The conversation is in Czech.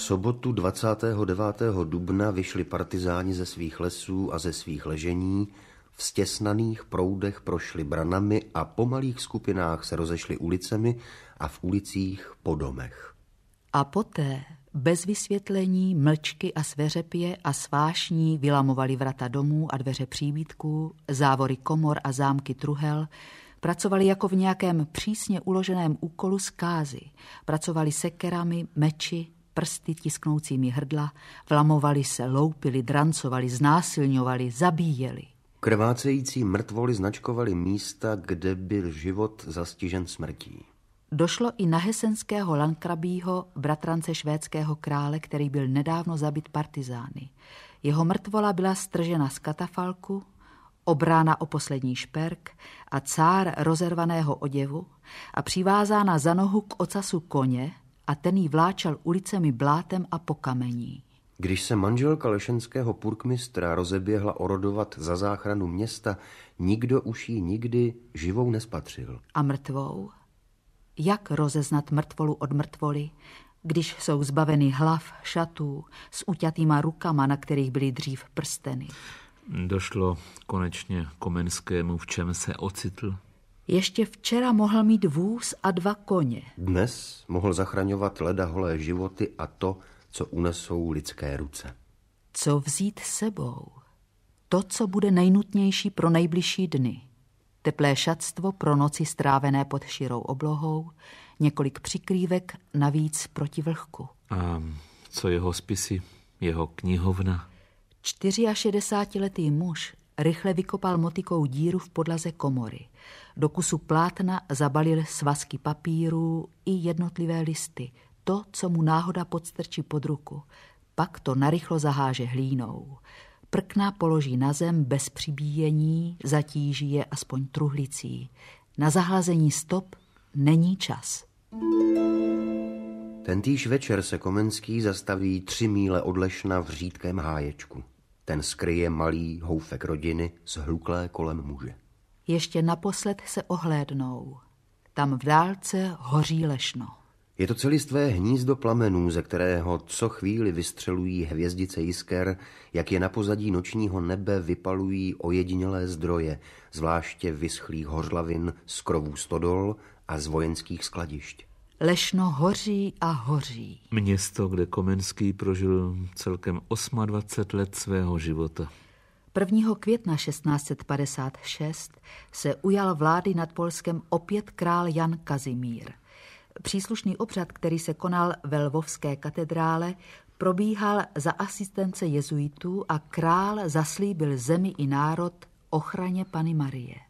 sobotu 29. dubna vyšli partizáni ze svých lesů a ze svých ležení, v stěsnaných proudech prošli branami a po malých skupinách se rozešli ulicemi a v ulicích po domech. A poté, bez vysvětlení, mlčky a sveřepě a svášní vylamovali vrata domů a dveře příbytků, závory komor a zámky truhel, pracovali jako v nějakém přísně uloženém úkolu zkázy, pracovali sekerami, meči, prsty tisknoucími hrdla, vlamovali se, loupili, drancovali, znásilňovali, zabíjeli. Krvácející mrtvoly značkovaly místa, kde byl život zastižen smrtí. Došlo i na hesenského landkrabího, bratrance švédského krále, který byl nedávno zabit partizány. Jeho mrtvola byla stržena z katafalku, obrána o poslední šperk a cár rozervaného oděvu a přivázána za nohu k ocasu koně a ten jí vláčel ulicemi blátem a po kamení. Když se manželka lešenského purkmistra rozeběhla orodovat za záchranu města, nikdo už ji nikdy živou nespatřil. A mrtvou? Jak rozeznat mrtvolu od mrtvoly, když jsou zbaveny hlav, šatů, s uťatýma rukama, na kterých byly dřív prsteny? Došlo konečně Komenskému, v čem se ocitl? Ještě včera mohl mít vůz a 2 koně. Dnes mohl zachraňovat ledaholé životy a to, co unesou lidské ruce. Co vzít sebou? To, co bude nejnutnější pro nejbližší dny. Teplé šatstvo pro noci strávené pod širou oblohou, několik přikrývek navíc proti vlhku. A co jeho spisy, jeho knihovna? 64letý muž rychle vykopal motikou díru v podlaze komory. Do kusu plátna zabalil svazky papírů i jednotlivé listy, to, co mu náhoda podstrčí pod ruku. Pak to narychlo zaháže hlínou. Prkna položí na zem bez přibíjení, zatíží je aspoň truhlicí. Na zahlazení stop není čas. Tentýž večer se Komenský zastaví 3 míle od Lešna v řídkém háječku. Ten skryje malý houfek rodiny zhluklé kolem muže. Ještě naposled se ohlédnou. Tam v dálce hoří Lešno. Je to celistvé hnízdo plamenů, ze kterého co chvíli vystřelují hvězdice jisker, jak je na pozadí nočního nebe vypalují ojedinělé zdroje, zvláště vyschlých hořlavin z krovů stodol a z vojenských skladišť. Lešno hoří a hoří. Město, kde Komenský prožil celkem 28 let svého života. 1. května 1656 se ujal vlády nad Polskem opět král Jan Kazimír. Příslušný obřad, který se konal ve Lvovské katedrále, probíhal za asistence jezuitů a král zaslíbil zemi i národ ochraně Panny Marie.